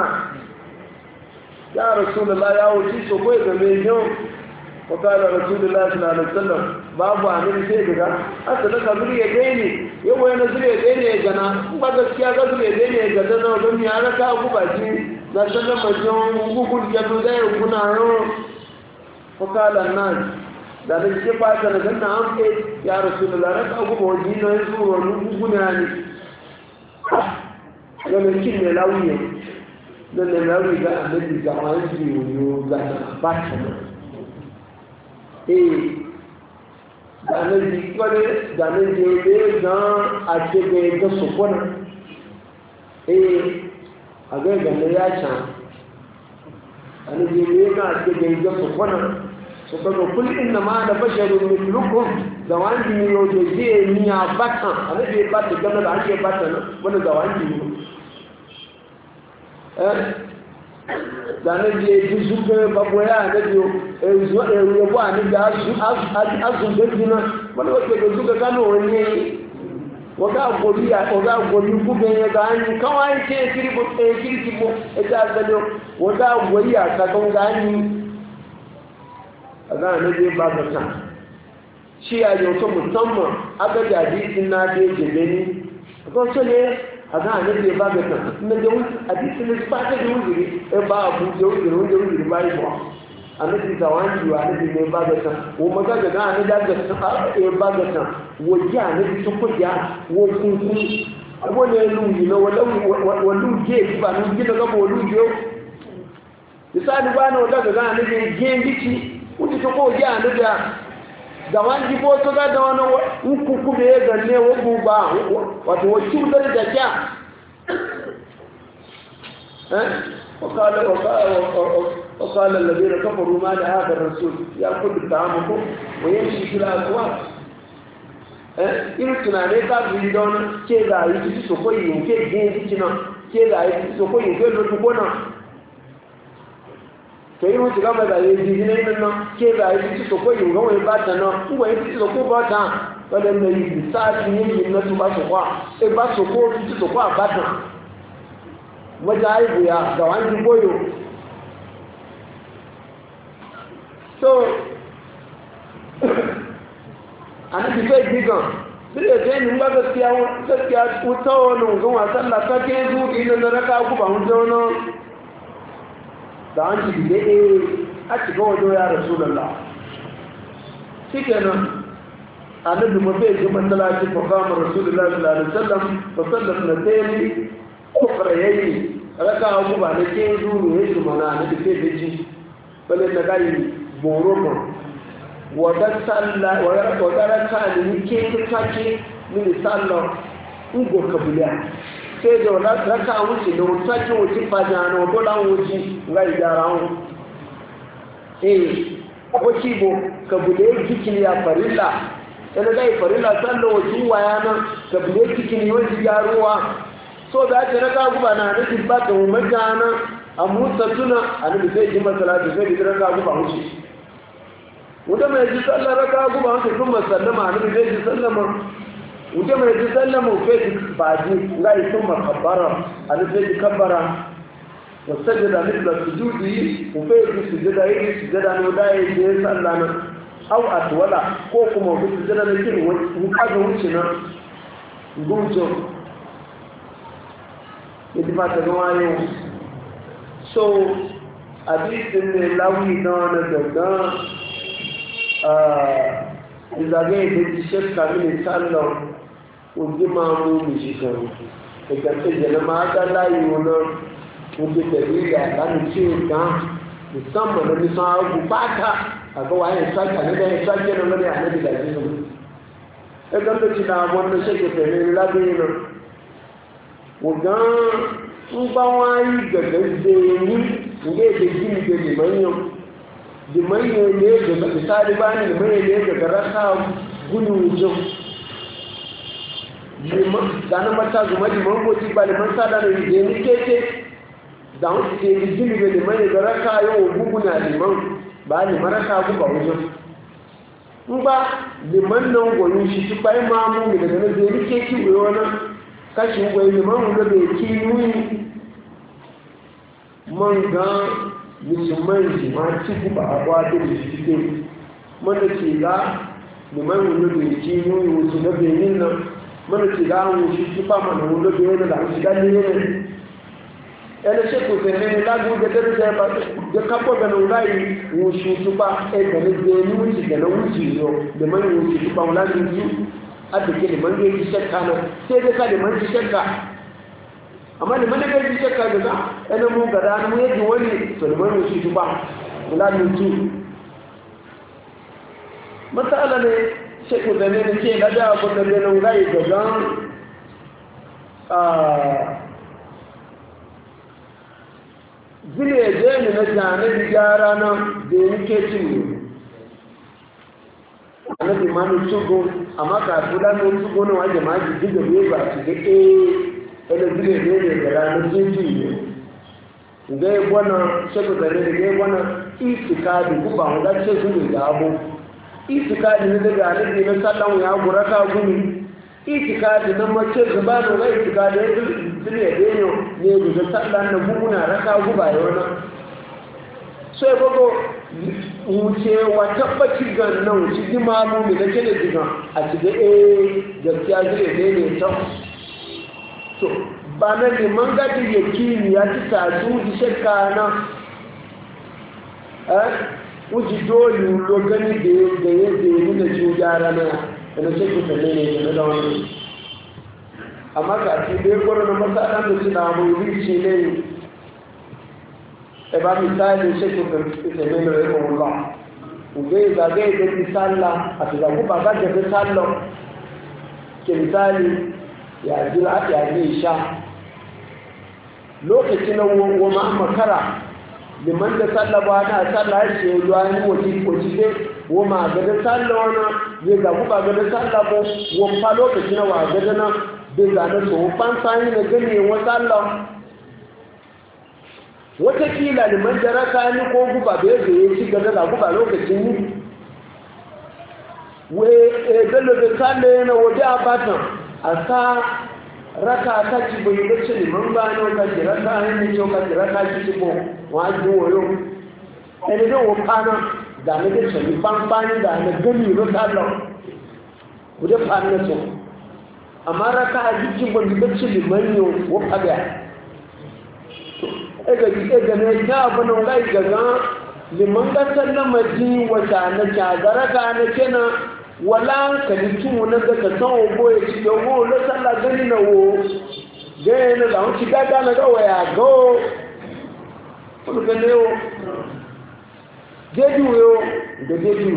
ya rasulullah ya wuce so kai ga mai yau وقال رسول الله صلى الله عليه وسلم babu amin sai daga aka daga zuriya dai ne yau yana zuriya dai ne gana ba gaskiya ga zuriya dai ne ga dana don ya raka ku baji na sanan majon gugul ya do dai kuna yo وقال الناس da da ke fata da ganna an ke ya rasulullah raka ku baji na zuwa guguna ne yana kin ne lawiye dan ne lawiye ga annabi ga an ji yo ga ba ta ganin jikwale ganin jebe don a cebe ga sukuna a gai ganin ya can ganin jebe ga a cebe ga sukuna su kaga kullum na ma da basharun mitlukun da wani ne yau da zai niya batan a na bai bata gana da ake batan wani da wani ne zanen je ji zuga babu ya da biyo zuwa da yabo ani da azu da jina wanda wato da zuga kano wani waga goriya waga gori kuga ya ga ani kawai ce kirbo kirki mo da gado waga goriya ka kan gani aga ne je ba ga ta shi ya yau to musamman aga da hadisin na je jibeni ko sai aga annabi ba ga kan na da wani hadisi ne ba ta da wuri ba abu da wuri ba yi ba annabi da wani wa annabi ne ba ga kan ko maga ga annabi da ga ba ga kan waje annabi su ko ya wo kun abu ne lu na wala je ba nu gida ga bo lu yo misali ba na daga ga annabi je ndici wuce ko ya annabi da wani ko to ga da wani kuku be ga ne wo ba wato wacce da ja وقال الذين كفروا ما لهذا الرسول يأكل طعامكم ويمشي في الأسواق irin tunane ka fi don ke da yi su so koyi yin ke gin jiki nan ke da yi so koyi ke lo ko nan to yi wuce gama da yi jiji na yin nan ke da yi so koyi yin gawai ba ta nan ngwa yi so ko ba ta wadanda yi bisati yin yin na su ba su kwa e ba su ko su so kwa ba ta wajen haihu ya da wani boyo so ana ti fẹ́ gbígan bí lè fẹ́ ní gbá gaskiya wuta wani gan wasan lasake zuwa ilo na raka guba wuta wani da an ci bide a cikin wajo ya rasu lalla shi kenan annabi mafi ji matsalaci fakamar rasulullah sallallahu alaihi wasallam fasallar na tsaye kokara yayi raka guba na ke zuwa ya shi mana annabi sai da ji bale na gayi boro wadaraka ni ke take mini sallo ugo kabulia sai da raka wuce da wuce wuce fajana ko dan wuce ga idara hu wuce bo kabule kikini ya farilla ina ga farilla sallo wuce wayana kabule kikini wuce yaruwa so da ta raka guba na da tibata mu magana amusa tuna annabi sai ji masalatu sai da raka guba wuce wuta mai ji sallar raka guba wanda kuma sallama a nabi zai ji sallama wuta mai ji sallama wufe ji baji ga yi sun makabbara a nabi zai ji kabbara wasu jada mitla su judi wufe ji su jada yi su jada ne da ya je sallana au a tuwala ko kuma wuce su jada na kin wuka wuce na gunjo ya ji fata gama yau so hadisin ne lawi na wani gaggan ìzàgẹ́ ìdíjì ṣẹ́kà mílì sálọ ojú máa mú ìṣìṣàn ìgbẹ̀tẹ̀ ìjẹ̀lẹ̀ máa dá ìwò náà ojú pẹ̀lú ilẹ̀ àbáni tí ó dán ìsánmọ̀ lórí sán ọgbù pátá àgọ́wà ìsájà nígbà ìsájẹ́ náà lórí àmẹ́bìdà nínú ẹgbẹ́ méjì náà wọ́n ní ṣẹ́kẹ̀ pẹ̀lú lábẹ́ náà wò gán ń bá wọn ayé gẹ̀gẹ́ ṣe ní ìgbé èdè jíìgbè lèmọ́yàn da manyan ne daga misali bani da manyan ne daga rasa gudu wujin zanen mata zuma liman goji ba liman sada da yi keke da wasu ke yi jini da liman ne da raka yau guguna liman ba liman raka guba wujin in ba liman nan goyi shi su bayan mamu daga na zai keke wani kashin goyi liman wanda bai ki nuni man gan musulman ma ci guba a kwado da shi ke mana ce ga liman wani da ke nuni wasu na benin nan mana ce ga an wuce ci fama na wani da yana da an shiga ne ne yana ce ko sai ne lagu da dare da ba da kafa ga nan rai wuce ci ba e ga ne benin wuce ga na wuce yo liman wuce ci ba wala ne a da ke liman ga yi shakka na sai da ka liman ji shakka amma da mana gaji shakka da za ɗana mu ga rana mu yadda wani sulman mu shi ba mulamin tu matsala ne shekku da ne ce na da abin da nan gai ga zan zile je ni na jane da gyara nan da yi ke cin ne annabi manu tugu amma ka fulan tugu na wajen ma ji diga bai ba su ga ẹni tí lè dé lè gbẹ̀rẹ̀ àmì jíjì yìí ǹgẹ́ ìgbọ́nà ṣẹ́kùtẹ̀rẹ́ lè gbọ́nà ìsìkáàdì púpọ̀ àwọn dáṣẹ́ tó lè dáàbò ìsìkáàdì ní daga àníbi na sálàmù ya gùrá ká gúnmi ìsìkáàdì na mace gaba da wai ìsìkáàdì ya zile da yau ne daga sálàmù na gúnmuna raka guba ya wani so ya gogo wuce wa tabbaci gan nan wuce jimamu mai na ke da jigan a cikin gaskiya zile da ne ta so ba na liman gadi ya kimi ya ci tasu di shakka na wuji dole lo gani da ya zai da ji gyara na da shakku ta ne da wani amma ka ci dai gwaro na masana da suna mai rici ne e ba misali shakku ta ne da ya wula ugai zagaye da ki sallah a tuzaku ba ga da sallah ke misali ya jira ya zai sha lokacin na woma makara liman da sallah ba na sallah shi ya zuwa ni wati dai wo ma ga da sallah wana zai ga ku ba ga da sallah ko wo fa lokaci na wa ga da na bai ga na so fan sai na gane wa sallah wata kila liman da raka ni ko guba bai ga ya ci ga da guba lokacin ni we dalo da sallah yana waje a batan asa raka ta ci bai da ci liman ba ne ka ji raka ne ko ka ji raka ci ko wa ji woro ene do wo kana da ne da ci fanfani da ne gani ro sallah ku da fanne so amma raka a ji bai da ci liman ne wo kaga ega ne ta bana ngai gaga liman ga sallama ji wata na ta raka na kenan wala ka nitu na ga ka san ogo ya ci ogo lo sallah gani na wo ga na da ci gada na ga waya go ko ga ne wo jeju yo da jeju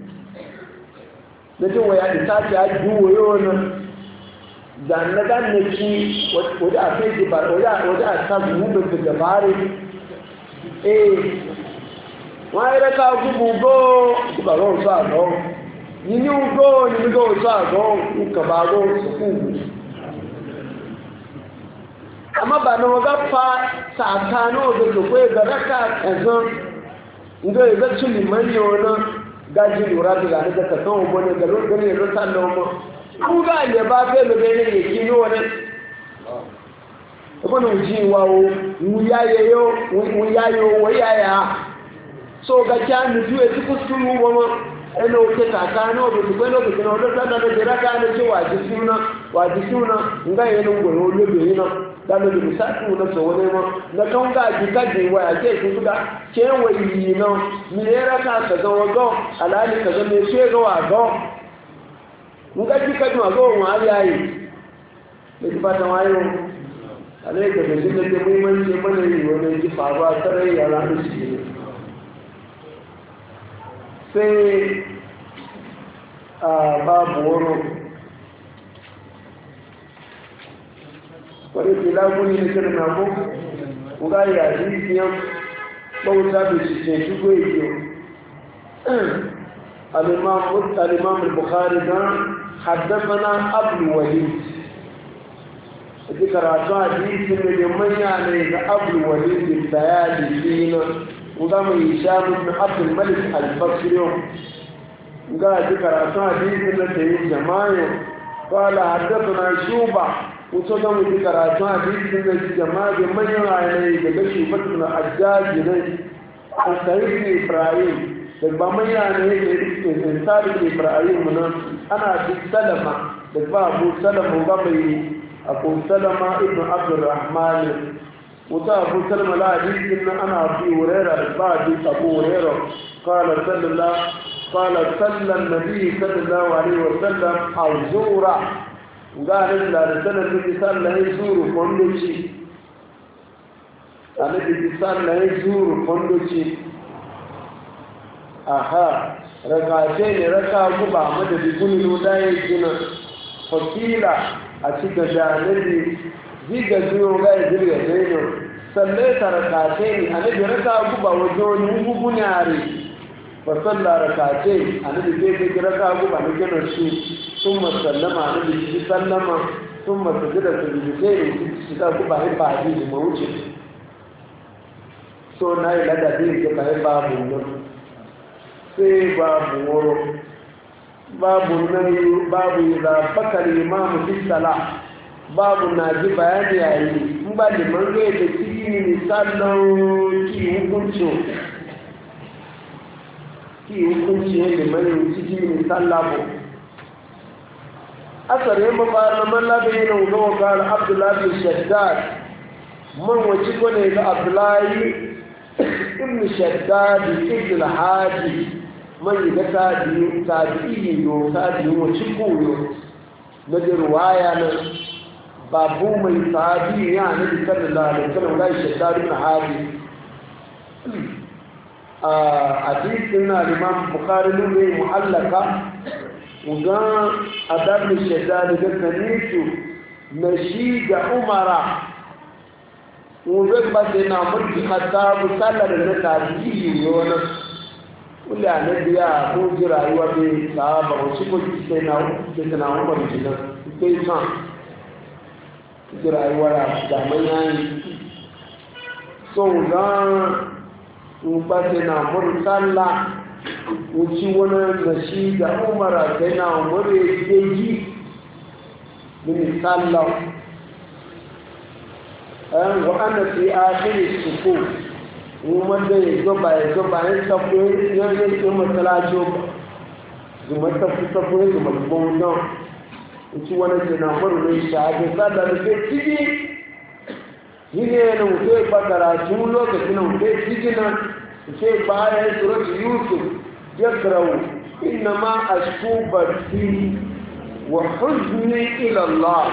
da to waya da ta ta ju yo na dan na ga ne ci wada a kai di bar wada a ta mu da bare wa ira ka gubu go ba ro sa go yini ugo ni go sa go ka ba go su amma ba no ga fa sa ka no da ko ga raka kazan ndo ya ci liman yona ga ji lura da ga ka san ugo ne ga ro ga ne ro sa no mo ku ga ne ba fe lo ne ne ki no ne ko no ji wa o mu yaye yo wo yaya so ga kyan duwe ti kusuru wo mo eno ke takano be tubelo be no do tanda de raka ne ce waji suna nga yeno ngoro lo be ina da lo be satu na so wone mo na kan ga ji ka ji wa ake ku da ke wayi no mi raka ka zo go alali ka zo me ce go wa go nga ji ka ma go wa ali ai be ba ta wayo ale ka be ji de muhimmanci mana yi wani ji faruwa tare ya ran shi sai babu wuro wani filaguni na kira na ku ga yaji fiyan bauta da shi ke shigo yake al-imam al-bukhari dan haddathana abdul walid ذكر حديث من يمنع لنا أبو الوليد البيالي وقام هشام بن عبد الملك البصري قال ذكر حديث من جماعه قال حدثنا شوبة وصدم ذكر حديث من جماعه من يمنع لنا شوبة بن حجاج عن سعيد بن إبراهيم فبما يعني إنسان بن إبراهيم أنا بالسلمة أبو سلمة وقام أبو سلمة ابن عبد الرحمن وتا أبو سلمة لا حديث إن أنا أبي هريرة بعد أبو هريرة قال صلى النبي صلى الله عليه وسلم الزورة وقال إلا رسالة النبي صلى يزور فندوشي النبي صلى يزور فندوشي أها ركعتين ركع قبع مدد يقول له لا يجنا فقيلة a cika janabi ziga zuwa ga zirga zaino sallai tarakace ne annabi raka guba wajen wani gugunare fa salla rakace annabi sai ga raka guba ne gina su sun sallama annabi shi sallama sun masajida sajidai shi ta guba ne ba ji mu wuce so nayi ladabi ga kai babu nan sai babu woro babu nan babu da bakar imamu fi sala babu na ji bayani yayi in ba da manzo da kini misalan ki hukunci ne da mai ciki misalan asare ma ba na mallabe ne ga wakal abdullahi bin shaddad man wace ko ne ga abdullahi ibn shaddad ibn al-hadi man yi ga tabi'i yo tabi'i wacce koyo na da ruwaya na babu mai tabi'i ya ne da sallallahu alaihi wasallam ga shaddad ibn hadi a hadisin na Imam Bukhari ne mu'allaka uga adab shaddad da kanisu na shi ga umara mu zai ba sai na mulki hatta musalla da ta ji yona kullu annabi ya ko ji rayuwa be sahaba wasu ko sai na Umar jinan sai san ji rayuwa da manyan so ga mu ba sai na musalla wuci wani nashi da Umar sai na Umar ya ji min sallah وأنا في آخر السكوت ومدى يجوبا ينصفوا يوم الثلاثة ثم تفوا ثم تبونوا وشو أنا سنامر ليش هذا صار لكتيجي هنا أنا وشيء بكرة جملة كنا وشيء تيجينا وشيء بايع سورة يوسف يقرأ إنما أشكو بثي وحزني إلى الله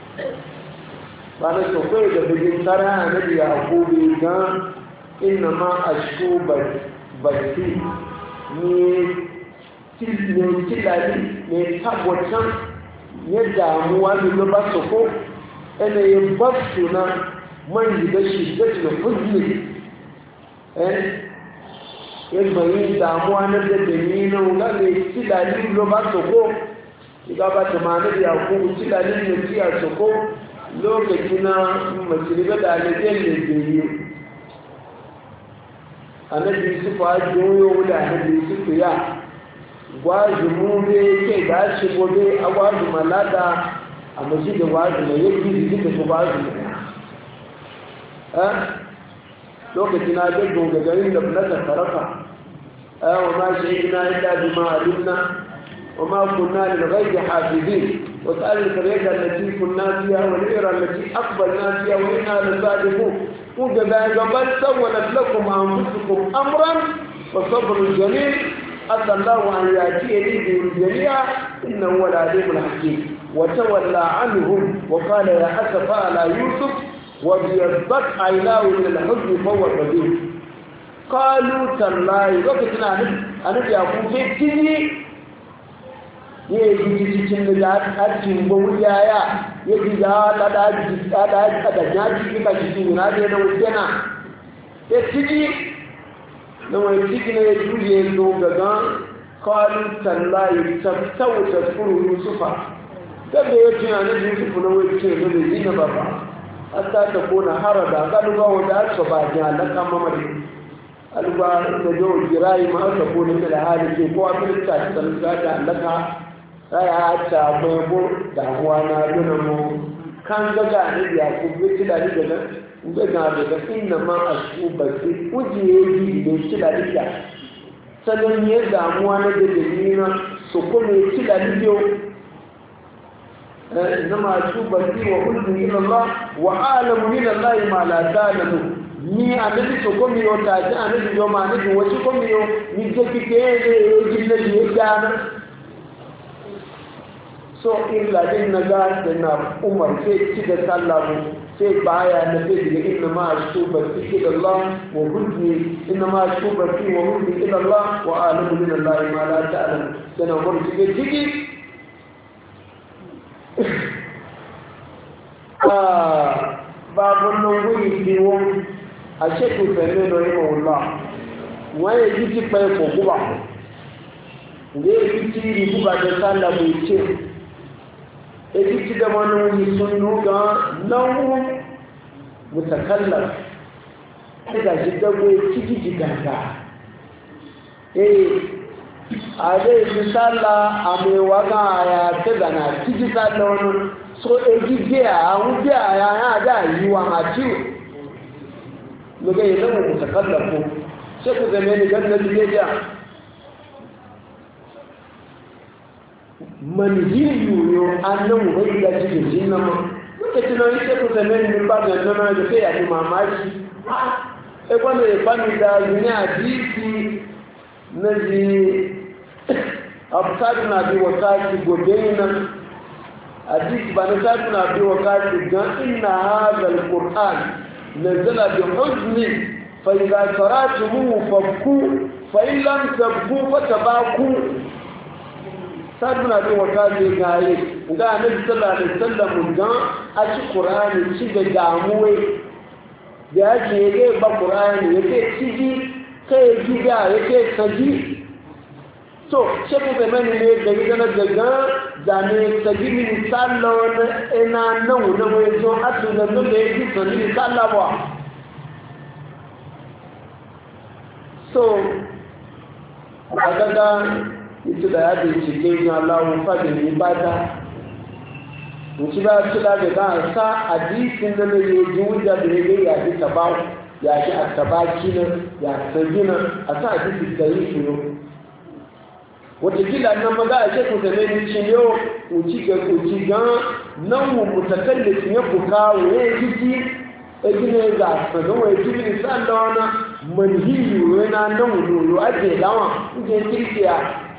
bana so kai da bigin tara annabi yaqubi ga inna ma ashku bati ni tilali ne tabotan ne damuwa ne ba so ko ene yin basu na man da shi da huzni yin bayin damuwa na da ni na ga ne tilali lo ba so ko iga ba ta annabi yaqubi tilali ne tiya so ko lokaci na masiriga da alajen da ke yi annabi su fa joyo da annabi su ya gwaji mu ne ke da shi gobe a gwaji malada a mashi da gwaji mai yake da su gwaji lokaci na ga gogagarin da fulata sarrafa wa ma shi ina illa bima alimna wa ma kunna lil ghaibi hafizin واسأل القرية التي كنا فيها والعيرة التي أقبلنا فيها وإنا لصادقون وكذلك بل سولت لكم أنفسكم أمرا وصبر جميل أتى الله أن يأتيني بهم جميعا إنه هو العليم الحكيم وتولى عنهم وقال يا أسف على يوسف وابيضت عيناه من الحزن فهو كبير قالوا تالله وقتنا أنا يقول في الدنيا ya yi cikin da hajjin bawuya ya ji da da jaji kika cikin na da na wujena ya ciki na wani ciki na ya juye zo gaga kwalin tallaye tattau da furu yusufa gaba ya tuna na yusufu na wani ce zo da zina baba hatta ta kona harada galuba wanda aka ba jalaka mamari alba da jo jirayi ma aka kona da hali ke ko abin ta tsarka da allaka ya ta bebo damuwa na nuna mu kan gaga ne ya ku bi da ni daga daga inna ma ashu basi ujiye yi ne shi da dika sanan ne damuwa na da dalilina so ko me shi da diyo inna ma ashu basi wa kullu ila Allah wa alamu min Allah ma la ta'lamu ni annabi so ko mi yota ji annabi yo ma annabi wasu ko mi yo ni je kike ne jinna ne kana so illa din na ga da na umar sai ci da sallamu sai baya na sai daga inna ma ashkuba ila Allah wa hudni inna ma ashkuba wa hudni ila Allah wa alamu min Allah ma la ta'lam sana umar ci ciki babun nan guri biwo a shekku feme no yi mawula waye yi ci pai ko kuba ne yi ci ribu ba da sallamu ce ejiti da wani sun nuga nan mutakallar daga shi dagwai ciki jiganta a zai fi salla a mai waga ya ta gana ciki salla wani so ejije a wuce a yana da yi wa maciwo daga yi zama mutakallar ko sai ku zame ni ganin jigeja manhiyu yo annan bai da cikin jinna ma lokacin nan sai ku zame ni ba ga nan da sai ya ji mamaki e kwanda ya fani da dunya hadisi na ji absad na bi wakati gobeina hadisi ba na sad na bi wakati ga inna hadha alquran nazala bi huzni fa idha qara'tumuhu fabku fa in lam tabku fatabaku saduna bin wata ne gaye ga annabi sallallahu alaihi wasallam ga a ci qur'ani ci da damuwe da yake ba Qur'ani yake ciji kai gida yake saji so sheku be mani ne da gidana daga da ne saji min sallo ina nan da mai zo atu da da yake saji sallawa so agaga ita da yadda cike yin Allahun fadin ibada wuce ba su da ga sa hadisin da ne yi wuja da ne ya ji tabawu ya ji attabaki nan ya sagina a sa hadisi da yi shiro watakila nan maza a ce ku da ne ci yau wuce ga nan mu mutakallin ya buka wuye jiki egine ga sagan wa jibin sallona manhiyu yana nan wuyo ake dawa kuke kirkiya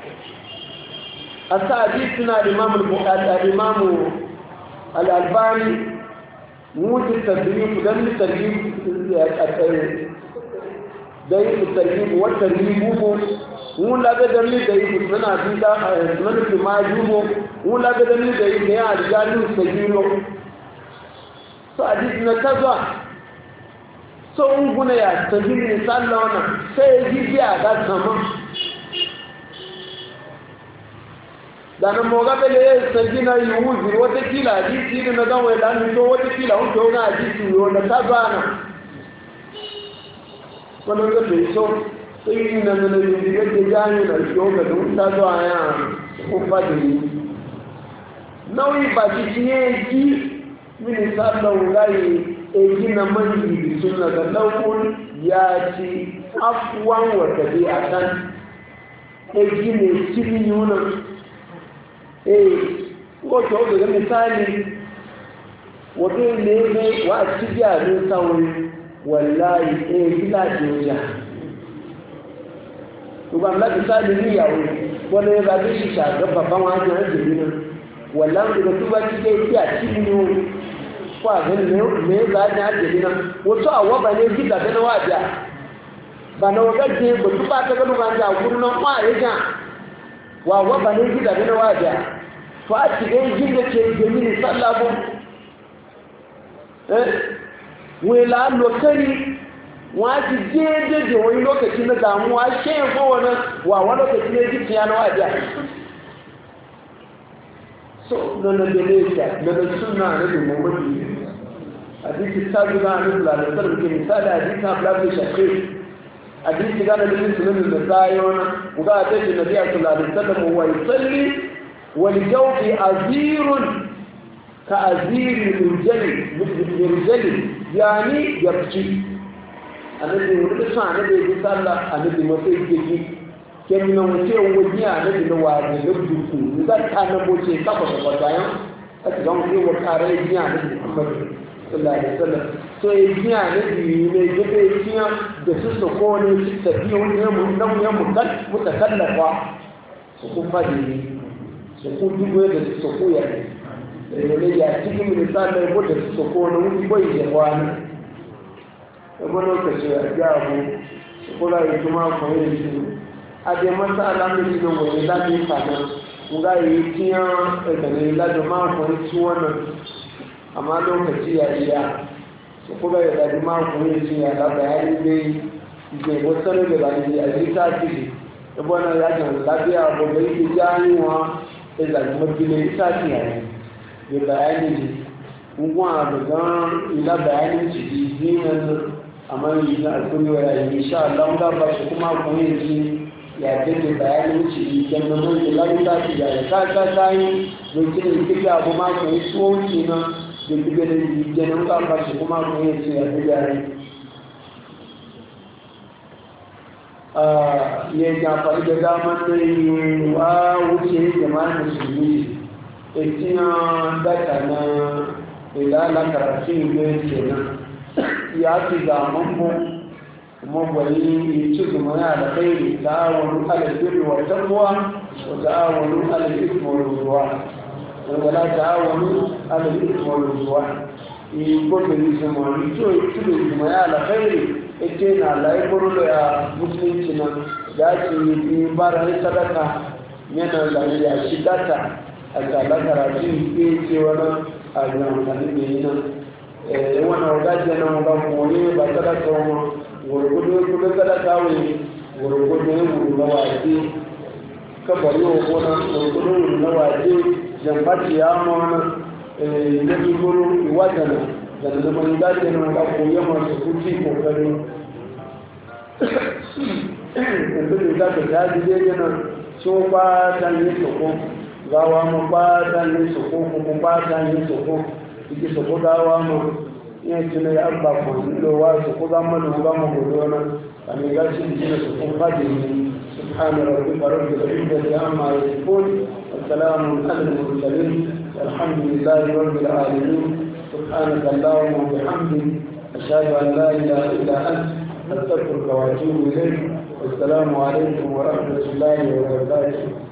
asa hadisi na Imam al-Bukhari al-Albani wuce tarbiyyar dan tarbiyyar ya tsaye dai tarbiyyar wa tarbiyyar mun laga da ni da yi suna dinda sunan da ma jubo mun laga da ni da yi ne a rijalu sayyino so hadisi na kaza so unguna ya tarbiyyar sallona sai ji ya ga sama dana moga bele sajina yuzi wote kila hadisi ile na gawe ndani to wote kila unto na hadisi yona tabana kono ngoto so hii na neno lingine jani na yoga ndo tazo aya ufadili nawi bajiyeji mini sabda ulai ejina mangi sunna da lawul yati afwan wa tabi'atan ejine siri yuna ngoto ga misali wato ne wa ciya ne sauri wallahi gila joja to ba la misali ni yawo wala ya ga shi shaga babban wani ajiri ne wallahi da tuba cike ya cinno kwa ga ne ga da ajiri ne wato awaba ne gida da na waja ba na wagaje ba tuba ta ga duba da kurnan kwa yaja wa waba ne gida da na waja to a cikin jin da ke gani sallabo wela lokari waji jeje da wani lokaci na damuwa shen ko wani wa wani lokaci ne jikin yana waje so nana da leta nana suna na da mummuni hadisi ta zuba a nufula da sarrafa misali hadisi na flafi shafe hadisi gana da yin sunanin da zayona kuga a tashi na biya sallallahu alaihi wasallam wa yusalli والجوف أزير كأزير مرجل يعني يبكي الذي يقول النبي صلى الله عليه وسلم كم نوتي وجيا الذي نوارد يبدو إذا كان بوشي كفر وجايا أتجمع في وكاري جيا الذي محمد صلى الله عليه وسلم so jia الذي يجب جيا بسوس كونه تبيون يوم يوم متكلفة وكفادي soko dubo da soko ya ne ya cikin misalin ko da soko na wuce bai da wani kuma lokaci ya gabu soko da yi kuma ko yin shi a da masa alamun da wani da ne fana mu ga yi tiya da ne la da ma ko shi wannan amma lokaci ya iya soko da da ma ko yin shi ya da bayani dai ke wasan da ba ni ya ji ta ci da bona ya ga lafiya ko bai ji janiwa da mabile sati yayi da bayani ne kuma daga ila bayanin ci dinan amma yi na alƙuri wa yayi insha Allah da ba shi kuma ku yi ya dinga bayanin ci dan nan ila da ci ya ka kai don kin kike abu ma ku yi tsoki na da kike da dinan ka ba shi kuma ku yi ya dinga ne ya faru da damar da yi wa wuce jama'ar musulmi da tina daga na ilala karatun ne kenan ya fi zaman mu gwani yi ci zuma ya da kai da wani alifiri wa tabuwa wa da wani alifiri wa ruwa wala da wani alifiri wa ruwa yi gobe yi zuma yi ci zuma ya da kai ake na laifuru ya musulunci nan da ake yi baran sadaka yana da ya shiga ta a tsala karatu ke ce wani a amfani da yi nan wana wagaje na mga mwone bataka kama gurgudu kubekala kawe gurgudu na waje kabari okona gurgudu na waje jambati ya mwana ne guru iwatana da mangaje na mga kuya masu kuti kokari kumbin da ta jaji dai na so ba tan yi soko gawa mu ba tan yi soko kuma ba tan yi soko iki soko gawa mu yin tunai abba ko lo wa soko ga mu ga mu gona ani ga shi ne soko fadi subhana rabbika rabbil izzati amma yasifun wa salamun alal mursalin walhamdulillahi rabbil alamin subhanaka allahumma wa bihamdika ashhadu an la ilaha illa anta أستغفرك وأتوب إليك والسلام عليكم ورحمة الله وبركاته.